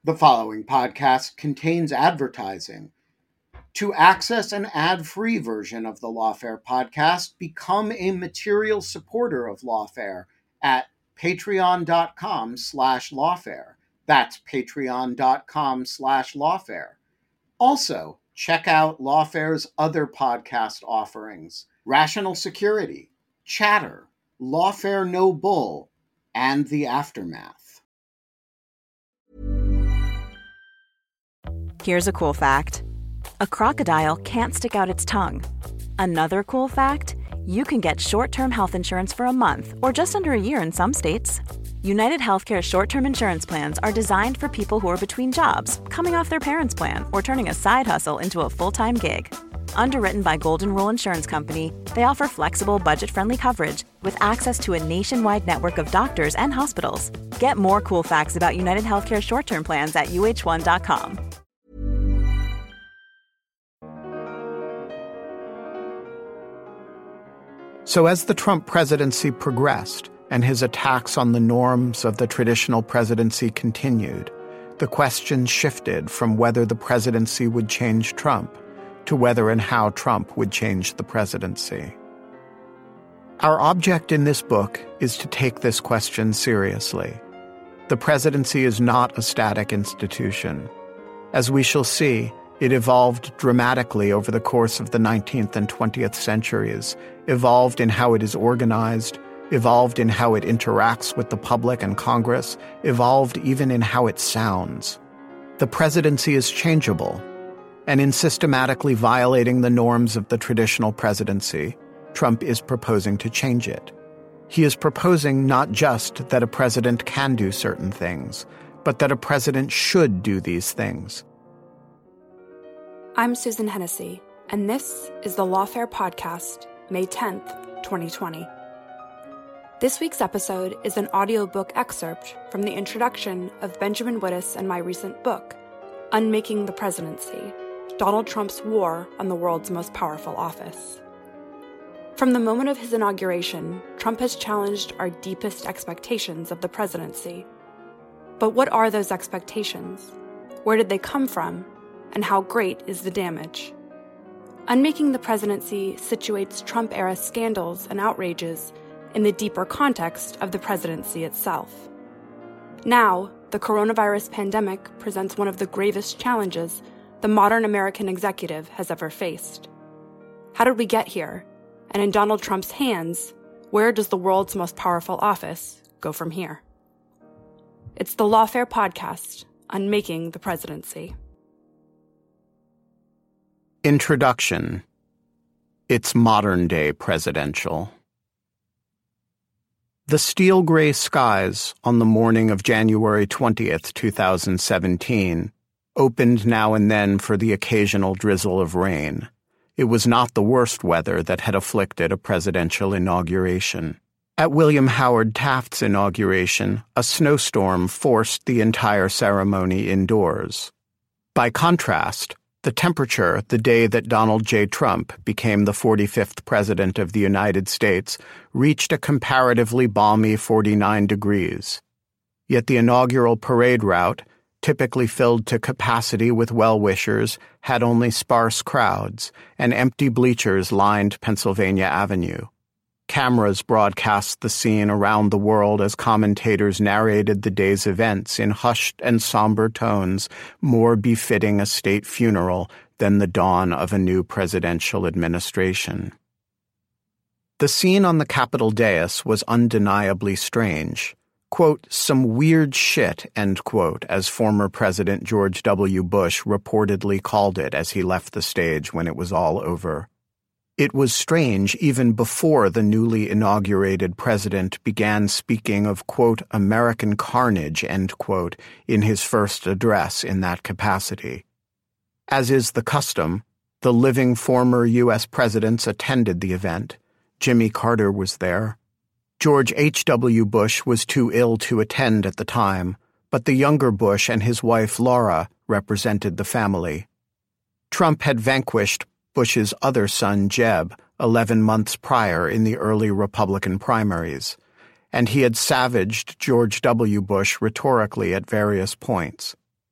The following podcast contains advertising. To access an ad-free version of the Lawfare podcast, become a material supporter of Lawfare at patreon.com/lawfare. That's patreon.com/lawfare. Also, check out Lawfare's other podcast offerings: Rational Security, Chatter, Lawfare No Bull, and The Aftermath. Here's a cool fact. A crocodile can't stick out its tongue. Another cool fact, you can get short-term health insurance for a month or just under a year in some states. United Healthcare short-term insurance plans are designed for people who are between jobs, coming off their parents' plan, or turning a side hustle into a full-time gig. Underwritten by Golden Rule Insurance Company, they offer flexible, budget-friendly coverage with access to a nationwide network of doctors and hospitals. Get more cool facts about United Healthcare short-term plans at uh1.com. So as the Trump presidency progressed and his attacks on the norms of the traditional presidency continued, the question shifted from whether the presidency would change Trump to whether and how Trump would change the presidency. Our object in this book is to take this question seriously. The presidency is not a static institution. As we shall see, it evolved dramatically over the course of the 19th and 20th centuries, evolved in how it is organized, evolved in how it interacts with the public and Congress, evolved even in how it sounds. The presidency is changeable, and in systematically violating the norms of the traditional presidency, Trump is proposing to change it. He is proposing not just that a president can do certain things, but that a president should do these things. I'm Susan Hennessy, and this is the Lawfare Podcast, May 10th, 2020. This week's episode is an audiobook excerpt from the introduction of Benjamin Wittes and my recent book, Unmaking the Presidency: Donald Trump's War on the World's Most Powerful Office. From the moment of his inauguration, Trump has challenged our deepest expectations of the presidency. But what are those expectations? Where did they come from? And how great is the damage? Unmaking the Presidency situates Trump-era scandals and outrages in the deeper context of the presidency itself. Now, the coronavirus pandemic presents one of the gravest challenges the modern American executive has ever faced. How did we get here? And in Donald Trump's hands, where does the world's most powerful office go from here? It's the Lawfare Podcast, Unmaking the Presidency. Introduction. It's modern-day presidential. The steel gray skies on the morning of January 20th, 2017, opened now and then for the occasional drizzle of rain. It was not the worst weather that had afflicted a presidential inauguration. At William Howard Taft's inauguration, a snowstorm forced the entire ceremony indoors. By contrast, the temperature the day that Donald J. Trump became the 45th President of the United States reached a comparatively balmy 49 degrees. Yet the inaugural parade route, typically filled to capacity with well-wishers, had only sparse crowds, and empty bleachers lined Pennsylvania Avenue. Cameras broadcast the scene around the world as commentators narrated the day's events in hushed and somber tones more befitting a state funeral than the dawn of a new presidential administration. The scene on the Capitol dais was undeniably strange. Quote, some weird shit, end quote, as former President George W. Bush reportedly called it as he left the stage when it was all over. It was strange even before the newly inaugurated president began speaking of, quote, American carnage, end quote, in his first address in that capacity. As is the custom, the living former U.S. presidents attended the event. Jimmy Carter was there. George H.W. Bush was too ill to attend at the time, but the younger Bush and his wife Laura represented the family. Trump had vanquished Bush's other son, Jeb, 11 months prior in the early Republican primaries, and he had savaged George W. Bush rhetorically at various points.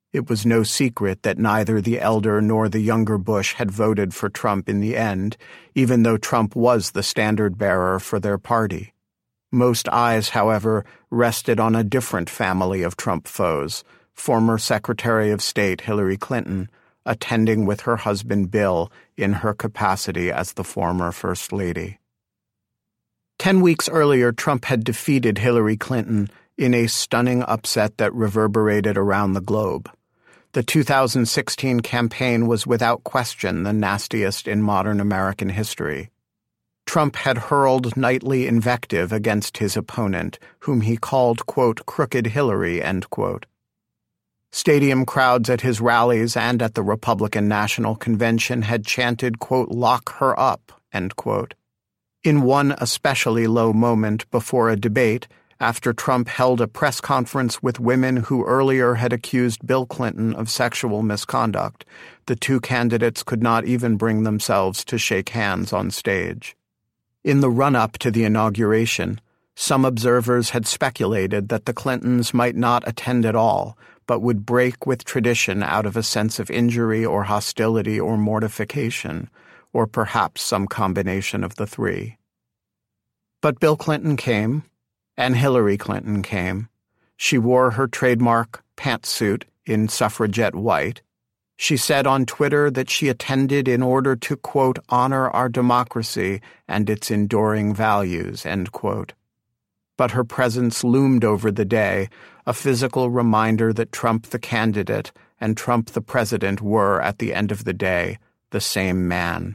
It was no secret that neither the elder nor the younger Bush had voted for Trump in the end, even though Trump was the standard-bearer for their party. Most eyes, however, rested on a different family of Trump foes, former Secretary of State Hillary Clinton, attending with her husband Bill in her capacity as the former First Lady. 10 weeks earlier, Trump had defeated Hillary Clinton in a stunning upset that reverberated around the globe. The 2016 campaign was without question the nastiest in modern American history. Trump had hurled nightly invective against his opponent, whom he called, quote, crooked Hillary, end quote. Stadium crowds at his rallies and at the Republican National Convention had chanted, quote, lock her up, end quote. In one especially low moment before a debate, after Trump held a press conference with women who earlier had accused Bill Clinton of sexual misconduct, the two candidates could not even bring themselves to shake hands on stage. In the run-up to the inauguration, some observers had speculated that the Clintons might not attend at all, but would break with tradition out of a sense of injury or hostility or mortification, or perhaps some combination of the three. But Bill Clinton came, and Hillary Clinton came. She wore her trademark pantsuit in suffragette white. She said on Twitter that she attended in order to, quote, honor our democracy and its enduring values, end quote. But her presence loomed over the day, a physical reminder that Trump the candidate and Trump the president were, at the end of the day, the same man.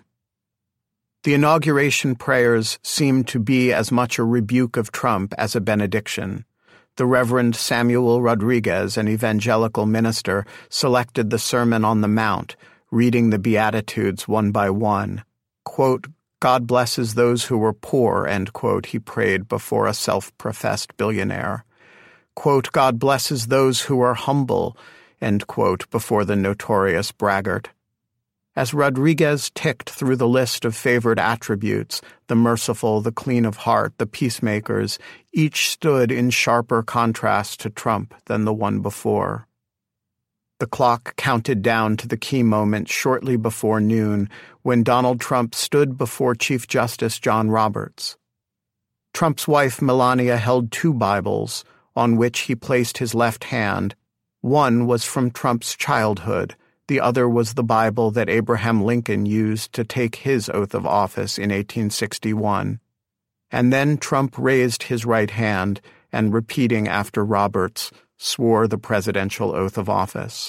The inauguration prayers seemed to be as much a rebuke of Trump as a benediction. The Reverend Samuel Rodriguez, an evangelical minister, selected the Sermon on the Mount, reading the Beatitudes one by one. Quote, God blesses those who were poor, end quote, he prayed before a self-professed billionaire. Quote, God blesses those who are humble, end quote, before the notorious braggart. As Rodriguez ticked through the list of favored attributes, the merciful, the clean of heart, the peacemakers, each stood in sharper contrast to Trump than the one before. The clock counted down to the key moment shortly before noon when Donald Trump stood before Chief Justice John Roberts. Trump's wife Melania held two Bibles, on which he placed his left hand. One was from Trump's childhood. The other was the Bible that Abraham Lincoln used to take his oath of office in 1861. And then Trump raised his right hand and, repeating after Roberts, swore the presidential oath of office.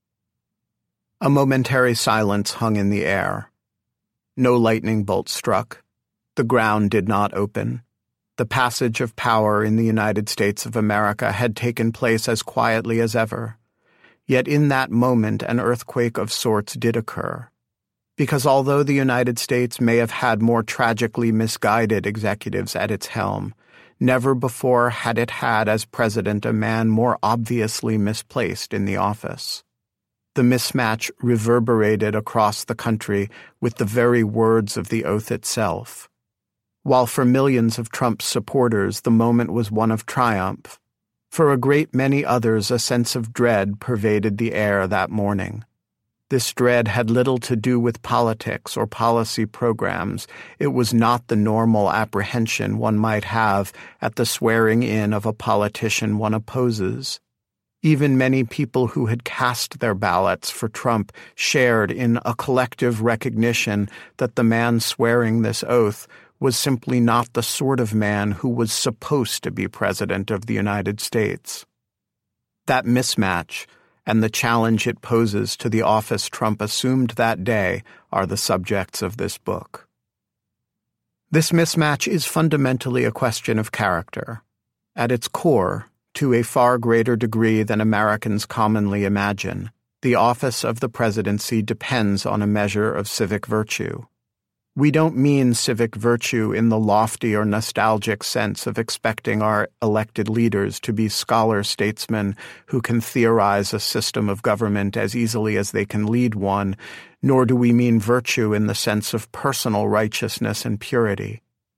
A momentary silence hung in the air. No lightning bolt struck. The ground did not open. The passage of power in the United States of America had taken place as quietly as ever. Yet in that moment an earthquake of sorts did occur. Because although the United States may have had more tragically misguided executives at its helm, never before had it had as president a man more obviously misplaced in the office. The mismatch reverberated across the country with the very words of the oath itself. While for millions of Trump's supporters the moment was one of triumph, for a great many others a sense of dread pervaded the air that morning. This dread had little to do with politics or policy programs. It was not the normal apprehension one might have at the swearing in of a politician one opposes. Even many people who had cast their ballots for Trump shared in a collective recognition that the man swearing this oath was simply not the sort of man who was supposed to be president of the United States. That mismatch and the challenge it poses to the office Trump assumed that day are the subjects of this book. This mismatch is fundamentally a question of character. At its core, to a far greater degree than Americans commonly imagine, the office of the presidency depends on a measure of civic virtue. We don't mean civic virtue in the lofty or nostalgic sense of expecting our elected leaders to be scholar statesmen who can theorize a system of government as easily as they can lead one, nor do we mean virtue in the sense of personal righteousness and purity.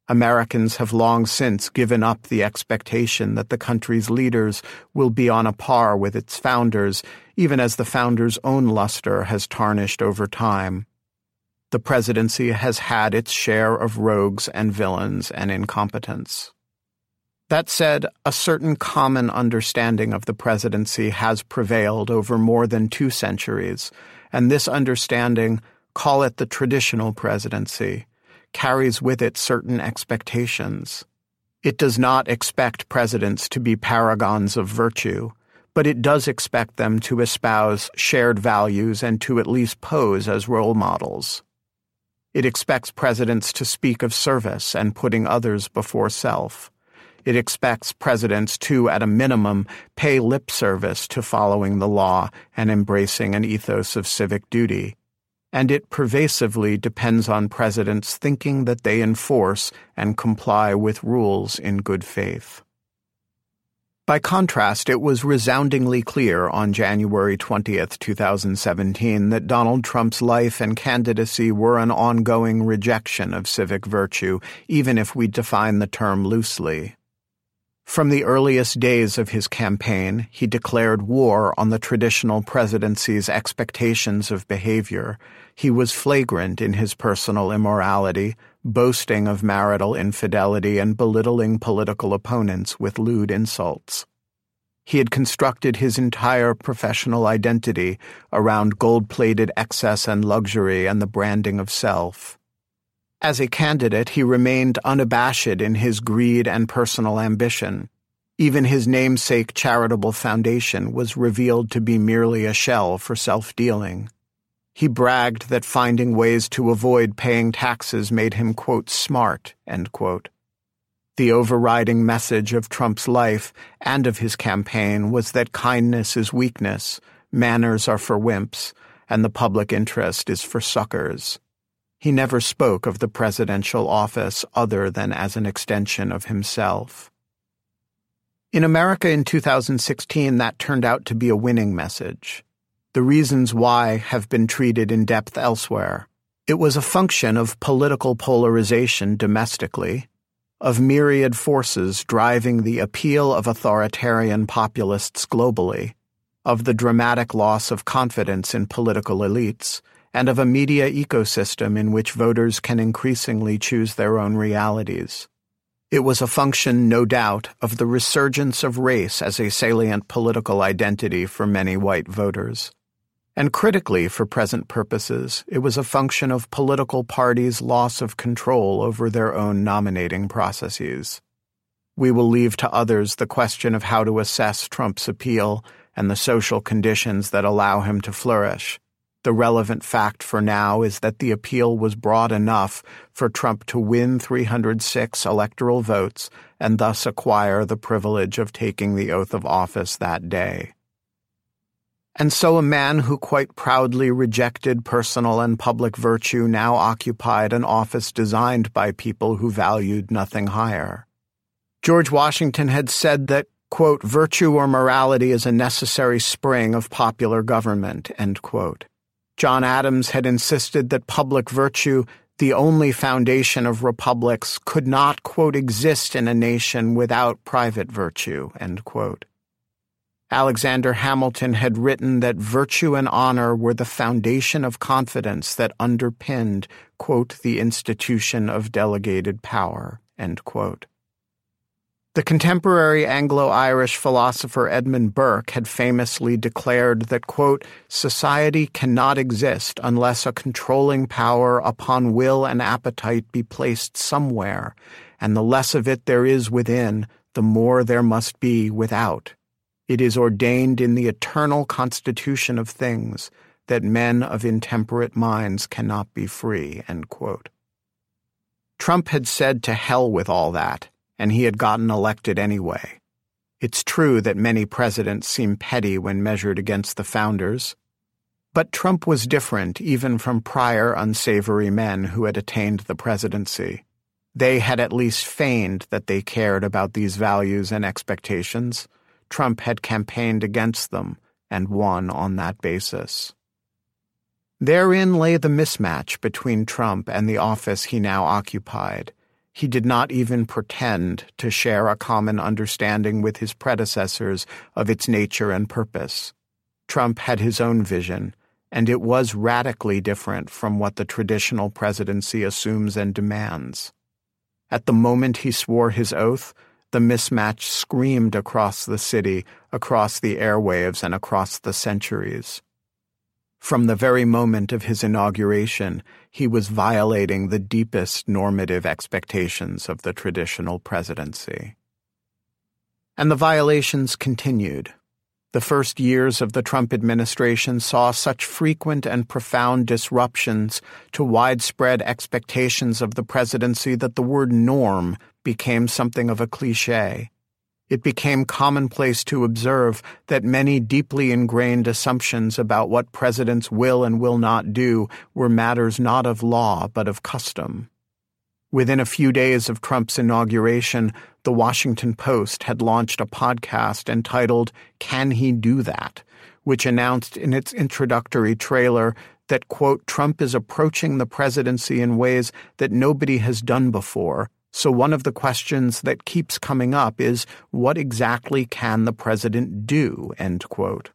Americans have long since given up the expectation that the country's leaders will be on a par with its founders, even as the founders' own luster has tarnished over time. The presidency has had its share of rogues and villains and incompetence. That said, a certain common understanding of the presidency has prevailed over more than 2 centuries, and this understanding, call it the traditional presidency, carries with it certain expectations. It does not expect presidents to be paragons of virtue, but it does expect them to espouse shared values and to at least pose as role models. It expects presidents to speak of service and putting others before self. It expects presidents to, at a minimum, pay lip service to following the law and embracing an ethos of civic duty. And it pervasively depends on presidents thinking that they enforce and comply with rules in good faith. By contrast, it was resoundingly clear on January 20th, 2017, that Donald Trump's life and candidacy were an ongoing rejection of civic virtue, even if we define the term loosely. From the earliest days of his campaign, he declared war on the traditional presidency's expectations of behavior. He was flagrant in his personal immorality, boasting of marital infidelity and belittling political opponents with lewd insults. He had constructed his entire professional identity around gold-plated excess and luxury and the branding of self. As a candidate, he remained unabashed in his greed and personal ambition. Even his namesake charitable foundation was revealed to be merely a shell for self-dealing. He bragged that finding ways to avoid paying taxes made him, quote, smart, end quote. The overriding message of Trump's life and of his campaign was that kindness is weakness, manners are for wimps, and the public interest is for suckers. He never spoke of the presidential office other than as an extension of himself. In America in 2016, that turned out to be a winning message. The reasons why have been treated in depth elsewhere. It was a function of political polarization domestically, of myriad forces driving the appeal of authoritarian populists globally, of the dramatic loss of confidence in political elites, and of a media ecosystem in which voters can increasingly choose their own realities. It was a function, no doubt, of the resurgence of race as a salient political identity for many white voters. And critically, for present purposes, it was a function of political parties' loss of control over their own nominating processes. We will leave to others the question of how to assess Trump's appeal and the social conditions that allow him to flourish. The relevant fact for now is that the appeal was broad enough for Trump to win 306 electoral votes and thus acquire the privilege of taking the oath of office that day. And so a man who quite proudly rejected personal and public virtue now occupied an office designed by people who valued nothing higher. George Washington had said that, quote, virtue or morality is a necessary spring of popular government, end quote. John Adams had insisted that public virtue, the only foundation of republics, could not, quote, exist in a nation without private virtue, end quote. Alexander Hamilton had written that virtue and honor were the foundation of confidence that underpinned, quote, the institution of delegated power, end quote. The contemporary Anglo-Irish philosopher Edmund Burke had famously declared that, quote, society cannot exist unless a controlling power upon will and appetite be placed somewhere, and the less of it there is within, the more there must be without. It is ordained in the eternal constitution of things that men of intemperate minds cannot be free, end quote. Trump had said to hell with all that, and he had gotten elected anyway. It's true that many presidents seem petty when measured against the founders, but Trump was different even from prior unsavory men who had attained the presidency. They had at least feigned that they cared about these values and expectations. Trump had campaigned against them and won on that basis. Therein lay the mismatch between Trump and the office he now occupied. He did not even pretend to share a common understanding with his predecessors of its nature and purpose. Trump had his own vision, and it was radically different from what the traditional presidency assumes and demands. At the moment he swore his oath, the mismatch screamed across the city, across the airwaves, and across the centuries. From the very moment of his inauguration, he was violating the deepest normative expectations of the traditional presidency. And the violations continued. The first years of the Trump administration saw such frequent and profound disruptions to widespread expectations of the presidency that the word norm became something of a cliché. It became commonplace to observe that many deeply ingrained assumptions about what presidents will and will not do were matters not of law but of custom. Within a few days of Trump's inauguration, The Washington Post had launched a podcast entitled "Can He Do That?", which announced in its introductory trailer that, quote, Trump is approaching the presidency in ways that nobody has done before. So one of the questions that keeps coming up is, what exactly can the president do, end quote.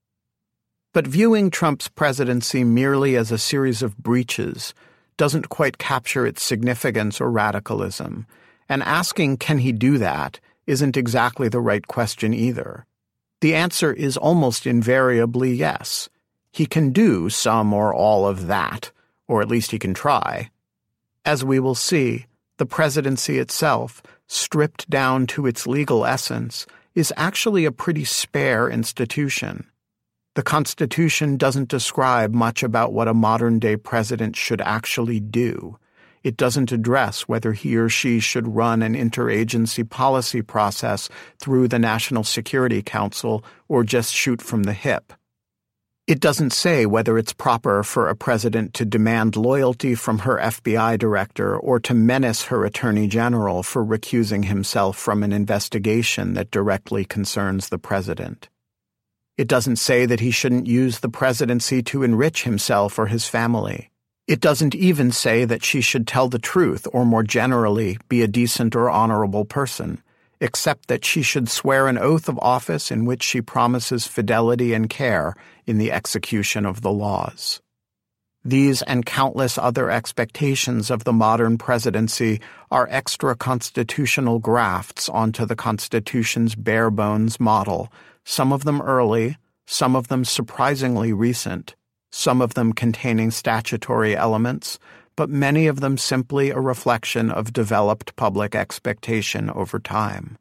But viewing Trump's presidency merely as a series of breaches doesn't quite capture its significance or radicalism, and asking can he do that isn't exactly the right question either. The answer is almost invariably yes. He can do some or all of that, or at least he can try. As we will see, the presidency itself, stripped down to its legal essence, is actually a pretty spare institution. The Constitution doesn't describe much about what a modern-day president should actually do. It doesn't address whether he or she should run an interagency policy process through the National Security Council or just shoot from the hip. It doesn't say whether it's proper for a president to demand loyalty from her FBI director or to menace her attorney general for recusing himself from an investigation that directly concerns the president. It doesn't say that he shouldn't use the presidency to enrich himself or his family. It doesn't even say that she should tell the truth or, more generally, be a decent or honorable person, except that she should swear an oath of office in which she promises fidelity and care in the execution of the laws. These and countless other expectations of the modern presidency are extra-constitutional grafts onto the Constitution's bare-bones model, some of them early, some of them surprisingly recent, some of them containing statutory elements, but many of them simply a reflection of developed public expectation over time.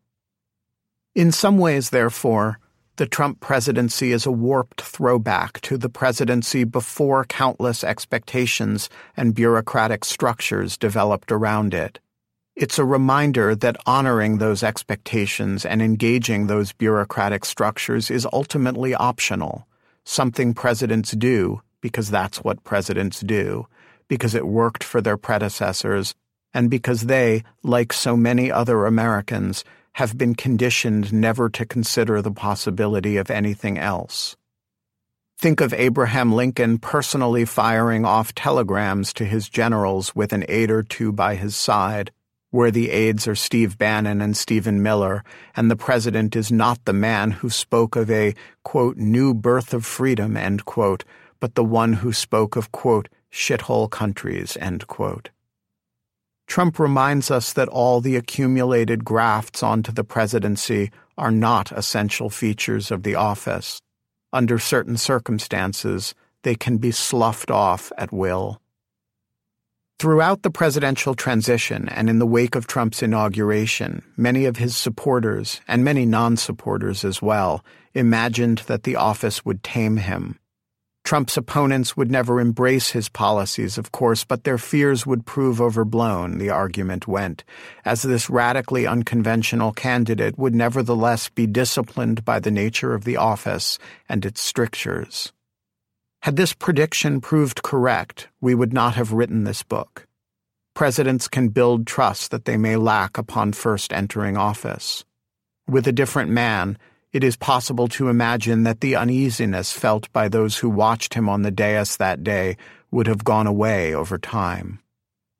In some ways, therefore, the Trump presidency is a warped throwback to the presidency before countless expectations and bureaucratic structures developed around it. It's a reminder that honoring those expectations and engaging those bureaucratic structures is ultimately optional, something presidents do because that's what presidents do, because it worked for their predecessors, and because they, like so many other Americans, have been conditioned never to consider the possibility of anything else. Think of Abraham Lincoln personally firing off telegrams to his generals with an aide or two by his side, where the aides are Steve Bannon and Stephen Miller, and the president is not the man who spoke of a, quote, new birth of freedom, end quote, but the one who spoke of, quote, shithole countries, end quote. Trump reminds us that all the accumulated grafts onto the presidency are not essential features of the office. Under certain circumstances, they can be sloughed off at will. Throughout the presidential transition and in the wake of Trump's inauguration, many of his supporters, and many non-supporters as well, imagined that the office would tame him. Trump's opponents would never embrace his policies, of course, but their fears would prove overblown, the argument went, as this radically unconventional candidate would nevertheless be disciplined by the nature of the office and its strictures. Had this prediction proved correct, we would not have written this book. Presidents can build trust that they may lack upon first entering office. With a different man, it is possible to imagine that the uneasiness felt by those who watched him on the dais that day would have gone away over time.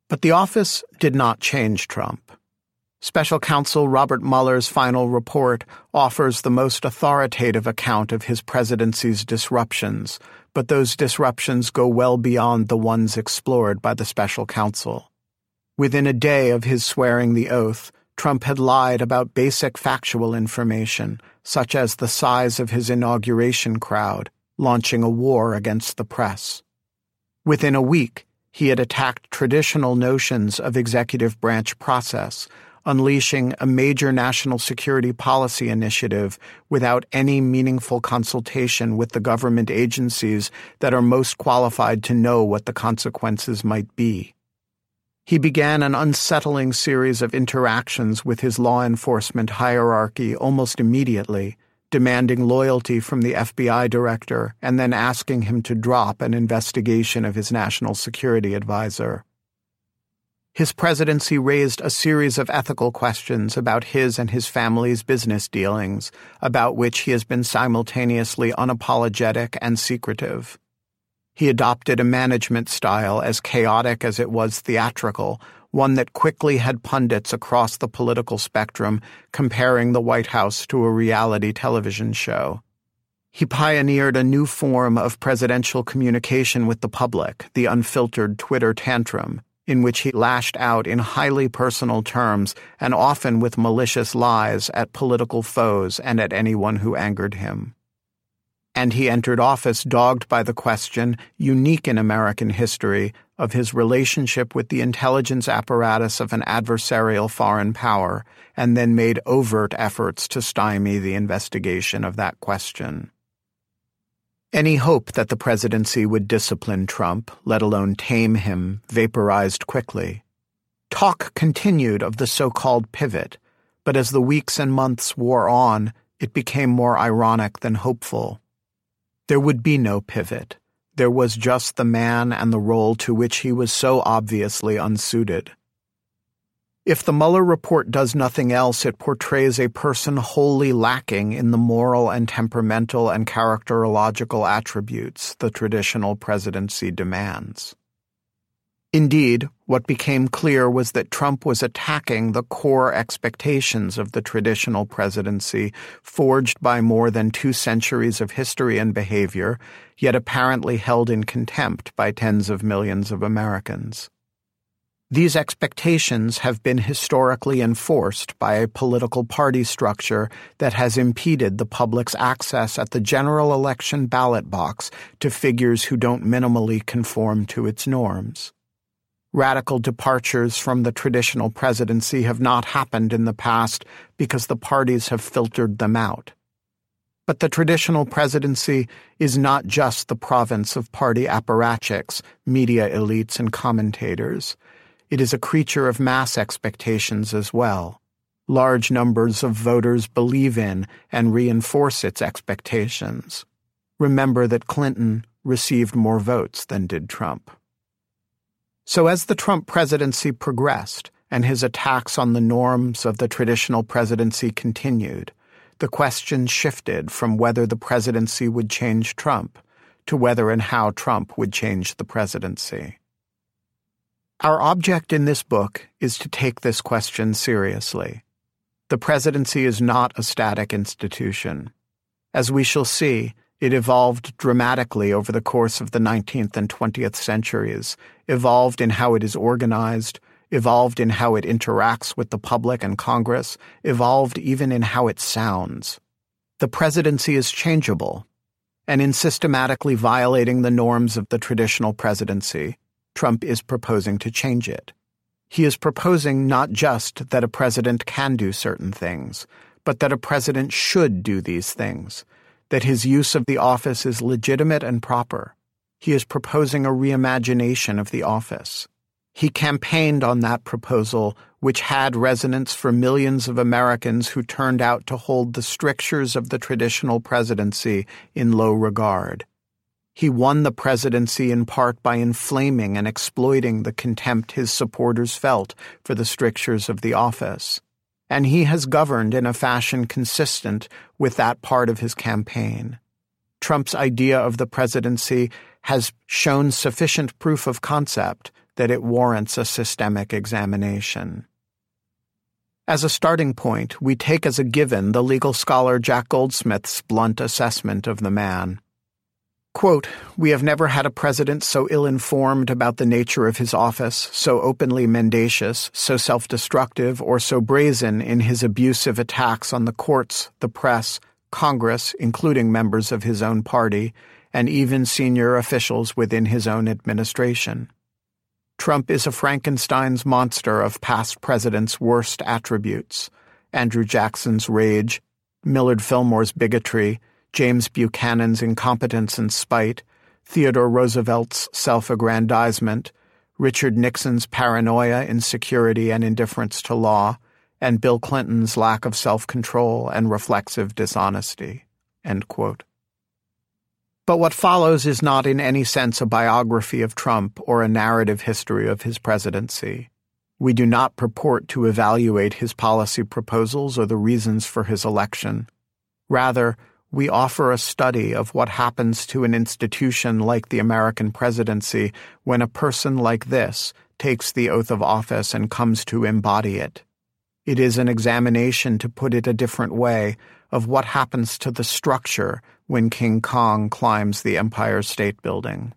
But the office did not change Trump. Special counsel Robert Mueller's final report offers the most authoritative account of his presidency's disruptions, but those disruptions go well beyond the ones explored by the special counsel. Within a day of his swearing the oath, Trump had lied about basic factual information, such as the size of his inauguration crowd, launching a war against the press. Within a week, he had attacked traditional notions of executive branch process, unleashing a major national security policy initiative without any meaningful consultation with the government agencies that are most qualified to know what the consequences might be. He began an unsettling series of interactions with his law enforcement hierarchy almost immediately, demanding loyalty from the FBI director and then asking him to drop an investigation of his national security advisor. His presidency raised a series of ethical questions about his and his family's business dealings, about which he has been simultaneously unapologetic and secretive. He adopted a management style as chaotic as it was theatrical, one that quickly had pundits across the political spectrum comparing the White House to a reality television show. He pioneered a new form of presidential communication with the public, the unfiltered Twitter tantrum, in which he lashed out in highly personal terms and often with malicious lies at political foes and at anyone who angered him. And he entered office dogged by the question, unique in American history, of his relationship with the intelligence apparatus of an adversarial foreign power, and then made overt efforts to stymie the investigation of that question. Any hope that the presidency would discipline Trump, let alone tame him, vaporized quickly. Talk continued of the so-called pivot, but as the weeks and months wore on, it became more ironic than hopeful. There would be no pivot. There was just the man and the role to which he was so obviously unsuited. If the Mueller report does nothing else, it portrays a person wholly lacking in the moral and temperamental and characterological attributes the traditional presidency demands. Indeed, what became clear was that Trump was attacking the core expectations of the traditional presidency, forged by more than 2 centuries of history and behavior, yet apparently held in contempt by tens of millions of Americans. These expectations have been historically enforced by a political party structure that has impeded the public's access at the general election ballot box to figures who don't minimally conform to its norms. Radical departures from the traditional presidency have not happened in the past because the parties have filtered them out. But the traditional presidency is not just the province of party apparatchiks, media elites, and commentators. It is a creature of mass expectations as well. Large numbers of voters believe in and reinforce its expectations. Remember that Clinton received more votes than did Trump. So as the Trump presidency progressed and his attacks on the norms of the traditional presidency continued, the question shifted from whether the presidency would change Trump to whether and how Trump would change the presidency. Our object in this book is to take this question seriously. The presidency is not a static institution. As we shall see, it evolved dramatically over the course of the 19th and 20th centuries, evolved in how it is organized, evolved in how it interacts with the public and Congress, evolved even in how it sounds. The presidency is changeable, and in systematically violating the norms of the traditional presidency, Trump is proposing to change it. He is proposing not just that a president can do certain things, but that a president should do these things, that his use of the office is legitimate and proper. He is proposing a reimagination of the office. He campaigned on that proposal, which had resonance for millions of Americans who turned out to hold the strictures of the traditional presidency in low regard. He won the presidency in part by inflaming and exploiting the contempt his supporters felt for the strictures of the office. And he has governed in a fashion consistent with that part of his campaign. Trump's idea of the presidency has shown sufficient proof of concept that it warrants a systemic examination. As a starting point, we take as a given the legal scholar Jack Goldsmith's blunt assessment of the man. Quote, "We have never had a president so ill-informed about the nature of his office, so openly mendacious, so self-destructive, or so brazen in his abusive attacks on the courts, the press, Congress, including members of his own party, and even senior officials within his own administration. Trump is a Frankenstein's monster of past presidents' worst attributes: Andrew Jackson's rage, Millard Fillmore's bigotry, James Buchanan's incompetence and spite, Theodore Roosevelt's self-aggrandizement, Richard Nixon's paranoia, insecurity, and indifference to law, and Bill Clinton's lack of self-control and reflexive dishonesty." End quote. But what follows is not in any sense a biography of Trump or a narrative history of his presidency. We do not purport to evaluate his policy proposals or the reasons for his election. Rather, we offer a study of what happens to an institution like the American presidency when a person like this takes the oath of office and comes to embody it. It is an examination, to put it a different way, of what happens to the structure when King Kong climbs the Empire State Building.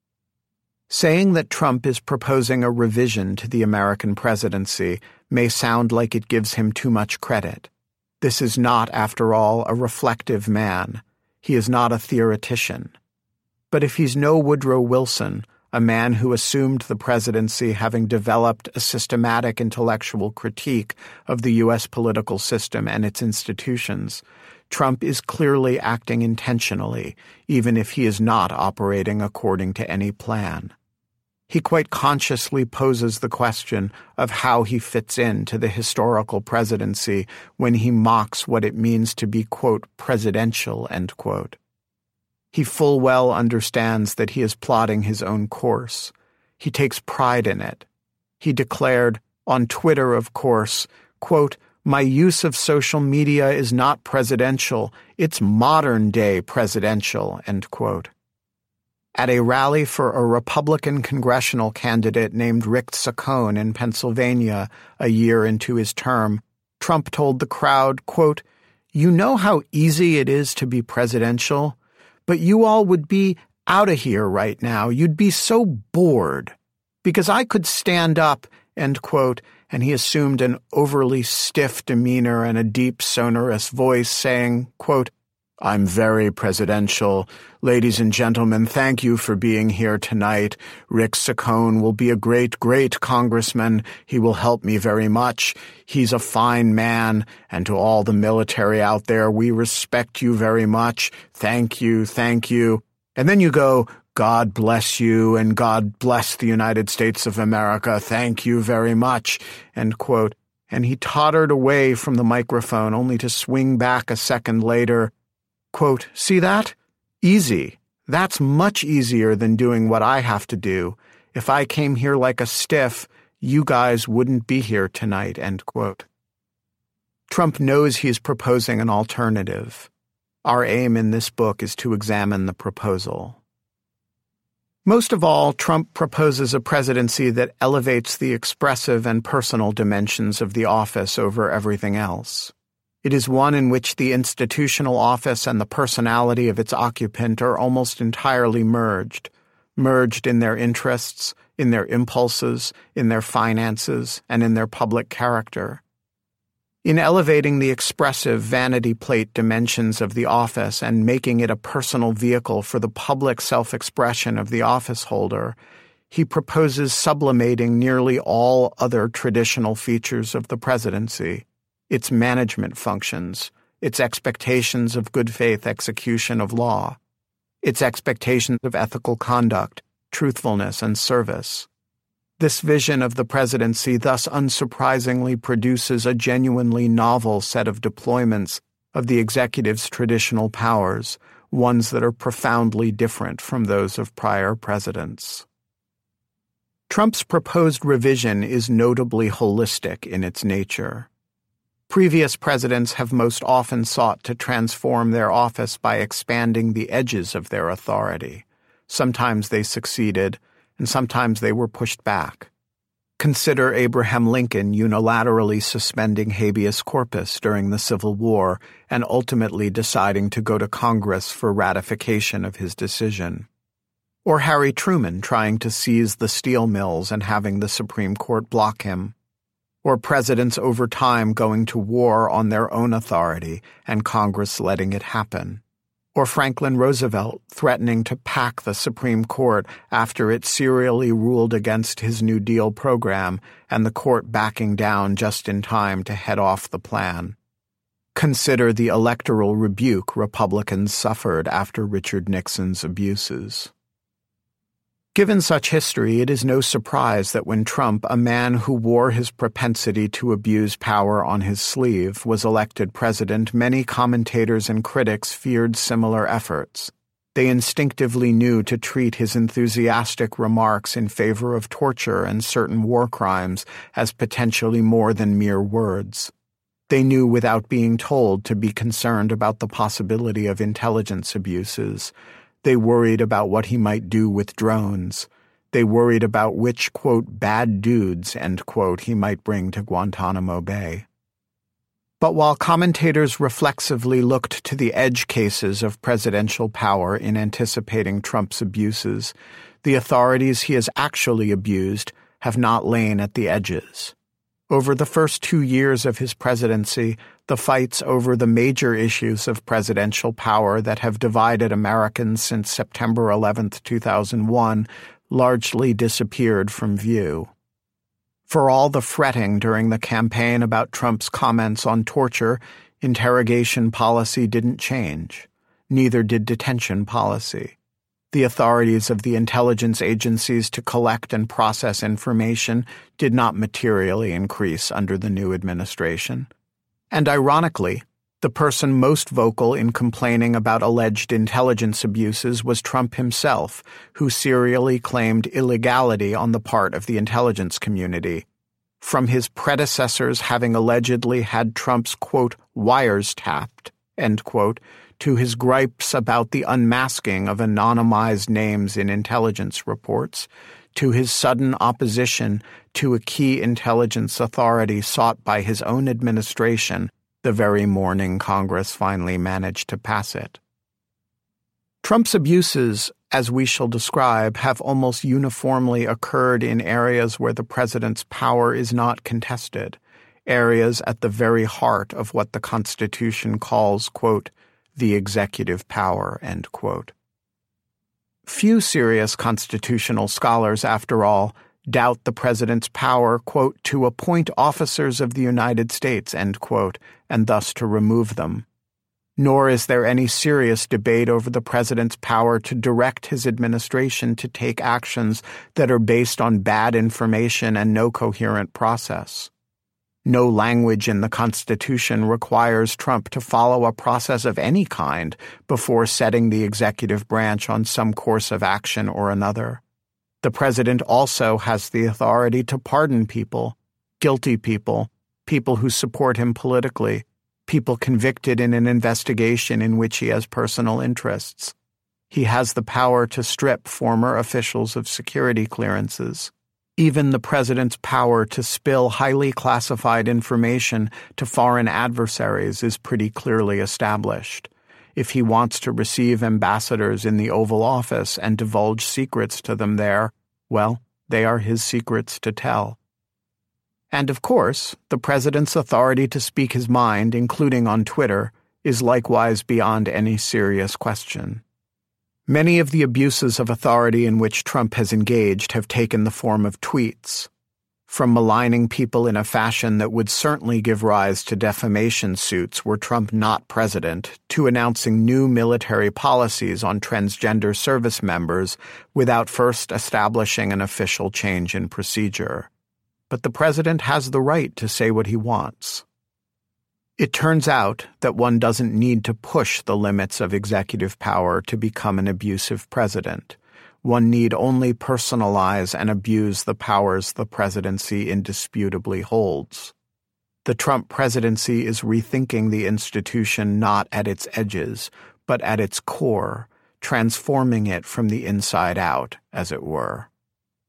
Saying that Trump is proposing a revision to the American presidency may sound like it gives him too much credit. This is not, after all, a reflective man. He is not a theoretician. But if he's no Woodrow Wilson, a man who assumed the presidency having developed a systematic intellectual critique of the U.S. political system and its institutions, Trump is clearly acting intentionally, even if he is not operating according to any plan. He quite consciously poses the question of how he fits into the historical presidency when he mocks what it means to be, quote, presidential, end quote. He full well understands that he is plotting his own course. He takes pride in it. He declared, on Twitter of course, quote, "My use of social media is not presidential, it's modern-day presidential," end quote. At a rally for a Republican congressional candidate named Rick Saccone in Pennsylvania a year into his term, Trump told the crowd, quote, "You know how easy it is to be presidential? But you all would be out of here right now. You'd be so bored. Because I could stand up," end quote, and he assumed an overly stiff demeanor and a deep, sonorous voice saying, quote, "I'm very presidential. Ladies and gentlemen, thank you for being here tonight. Rick Saccone will be a great, great congressman. He will help me very much. He's a fine man. And to all the military out there, we respect you very much. Thank you, thank you." And then you go, "God bless you, and God bless the United States of America. Thank you very much," end quote. And he tottered away from the microphone only to swing back a second later, quote, "See that? Easy. That's much easier than doing what I have to do. If I came here like a stiff, you guys wouldn't be here tonight," end quote. Trump knows he is proposing an alternative. Our aim in this book is to examine the proposal. Most of all, Trump proposes a presidency that elevates the expressive and personal dimensions of the office over everything else. It is one in which the institutional office and the personality of its occupant are almost entirely merged in their interests, in their impulses, in their finances, and in their public character. In elevating the expressive vanity plate dimensions of the office and making it a personal vehicle for the public self-expression of the office holder, he proposes sublimating nearly all other traditional features of the presidency: its management functions, its expectations of good faith execution of law, its expectations of ethical conduct, truthfulness, and service. This vision of the presidency thus unsurprisingly produces a genuinely novel set of deployments of the executive's traditional powers, ones that are profoundly different from those of prior presidents. Trump's proposed revision is notably holistic in its nature. Previous presidents have most often sought to transform their office by expanding the edges of their authority. Sometimes they succeeded, and sometimes they were pushed back. Consider Abraham Lincoln unilaterally suspending habeas corpus during the Civil War and ultimately deciding to go to Congress for ratification of his decision. Or Harry Truman trying to seize the steel mills and having the Supreme Court block him. Or presidents over time going to war on their own authority and Congress letting it happen. Or Franklin Roosevelt threatening to pack the Supreme Court after it serially ruled against his New Deal program and the court backing down just in time to head off the plan. Consider the electoral rebuke Republicans suffered after Richard Nixon's abuses. Given such history, it is no surprise that when Trump, a man who wore his propensity to abuse power on his sleeve, was elected president, many commentators and critics feared similar efforts. They instinctively knew to treat his enthusiastic remarks in favor of torture and certain war crimes as potentially more than mere words. They knew without being told to be concerned about the possibility of intelligence abuses. They worried about what he might do with drones. They worried about which, quote, bad dudes, end quote, he might bring to Guantanamo Bay. But while commentators reflexively looked to the edge cases of presidential power in anticipating Trump's abuses, the authorities he has actually abused have not lain at the edges. Over the first 2 years of his presidency, the fights over the major issues of presidential power that have divided Americans since September 11, 2001, largely disappeared from view. For all the fretting during the campaign about Trump's comments on torture, interrogation policy didn't change. Neither did detention policy. The authorities of the intelligence agencies to collect and process information did not materially increase under the new administration. And ironically, the person most vocal in complaining about alleged intelligence abuses was Trump himself, who serially claimed illegality on the part of the intelligence community. From his predecessors having allegedly had Trump's, quote, wires tapped, end quote, to his gripes about the unmasking of anonymized names in intelligence reports, to his sudden opposition to a key intelligence authority sought by his own administration the very morning Congress finally managed to pass it. Trump's abuses, as we shall describe, have almost uniformly occurred in areas where the president's power is not contested, areas at the very heart of what the Constitution calls, quote, the executive power, end quote. Few serious constitutional scholars, after all, doubt the president's power, quote, to appoint officers of the United States, end quote, and thus to remove them. Nor is there any serious debate over the president's power to direct his administration to take actions that are based on bad information and no coherent process. No language in the Constitution requires Trump to follow a process of any kind before setting the executive branch on some course of action or another. The president also has the authority to pardon people, guilty people, people who support him politically, people convicted in an investigation in which he has personal interests. He has the power to strip former officials of security clearances. Even the president's power to spill highly classified information to foreign adversaries is pretty clearly established. If he wants to receive ambassadors in the Oval Office and divulge secrets to them there, well, they are his secrets to tell. And of course, the president's authority to speak his mind, including on Twitter, is likewise beyond any serious question. Many of the abuses of authority in which Trump has engaged have taken the form of tweets. From maligning people in a fashion that would certainly give rise to defamation suits were Trump not president, to announcing new military policies on transgender service members without first establishing an official change in procedure. But the president has the right to say what he wants. It turns out that one doesn't need to push the limits of executive power to become an abusive president. One need only personalize and abuse the powers the presidency indisputably holds. The Trump presidency is rethinking the institution not at its edges, but at its core, transforming it from the inside out, as it were.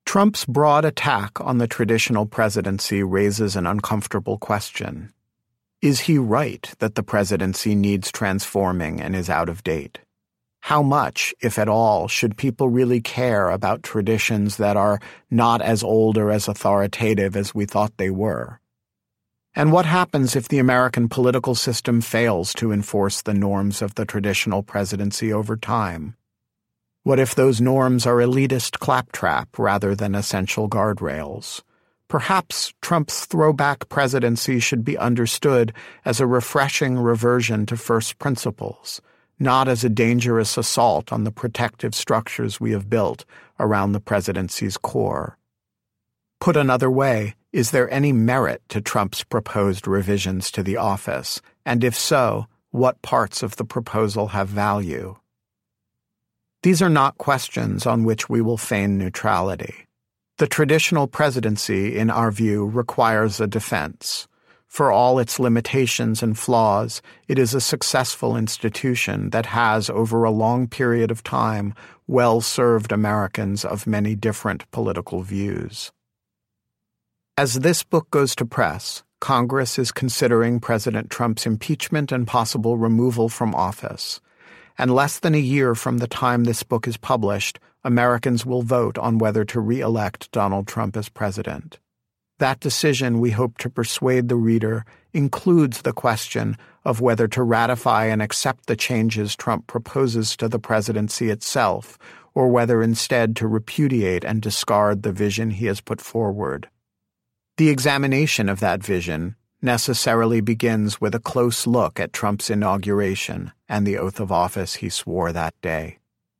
Trump's broad attack on the traditional presidency raises an uncomfortable question. Is he right that the presidency needs transforming and is out of date? How much, if at all, should people really care about traditions that are not as old or as authoritative as we thought they were? And what happens if the American political system fails to enforce the norms of the traditional presidency over time? What if those norms are elitist claptrap rather than essential guardrails? Perhaps Trump's throwback presidency should be understood as a refreshing reversion to first principles, not as a dangerous assault on the protective structures we have built around the presidency's core. Put another way, is there any merit to Trump's proposed revisions to the office? And if so, what parts of the proposal have value? These are not questions on which we will feign neutrality. The traditional presidency, in our view, requires a defense. For all its limitations and flaws, it is a successful institution that has, over a long period of time, well served Americans of many different political views. As this book goes to press, Congress is considering President Trump's impeachment and possible removal from office. And less than a year from the time this book is published, Americans will vote on whether to re-elect Donald Trump as president. That decision, we hope to persuade the reader, includes the question of whether to ratify and accept the changes Trump proposes to the presidency itself, or whether instead to repudiate and discard the vision he has put forward. The examination of that vision necessarily begins with a close look at Trump's inauguration and the oath of office he swore that day.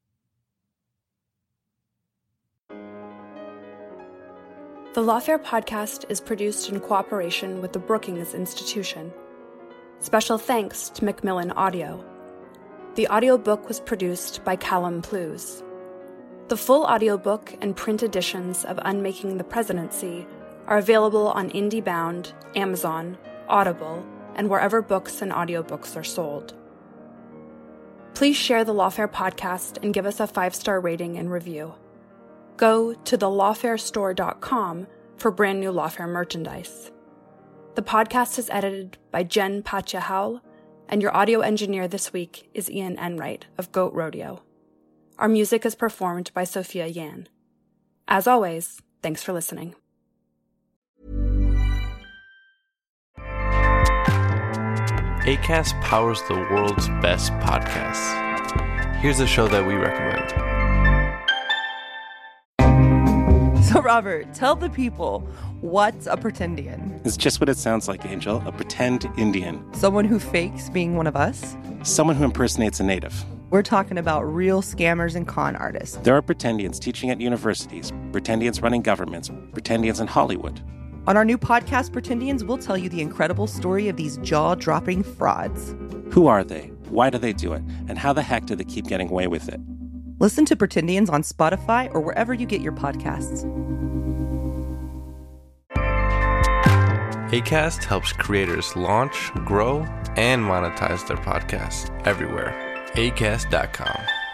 The Lawfare podcast is produced in cooperation with the Brookings Institution. Special thanks to Macmillan Audio. The audiobook was produced by Callum Plews. The full audiobook and print editions of Unmaking the Presidency are available on IndieBound, Amazon, Audible, and wherever books and audiobooks are sold. Please share the Lawfare podcast and give us a 5-star rating and review. Go to thelawfarestore.com for brand new Lawfare merchandise. The podcast is edited by Jen Patja-Howell, and your audio engineer this week is Ian Enright of Goat Rodeo. Our music is performed by Sophia Yan. As always, thanks for listening. Acast powers the world's best podcasts. Here's a show that we recommend. So, Robert, tell the people, what's a pretendian? It's just what it sounds like, Angel. A pretend Indian. Someone who fakes being one of us? Someone who impersonates a native. We're talking about real scammers and con artists. There are pretendians teaching at universities, pretendians running governments, pretendians in Hollywood. On our new podcast, Pretendians, we'll tell you the incredible story of these jaw-dropping frauds. Who are they? Why do they do it? And how the heck do they keep getting away with it? Listen to Pretendians on Spotify or wherever you get your podcasts. Acast helps creators launch, grow, and monetize their podcasts everywhere. Acast.com.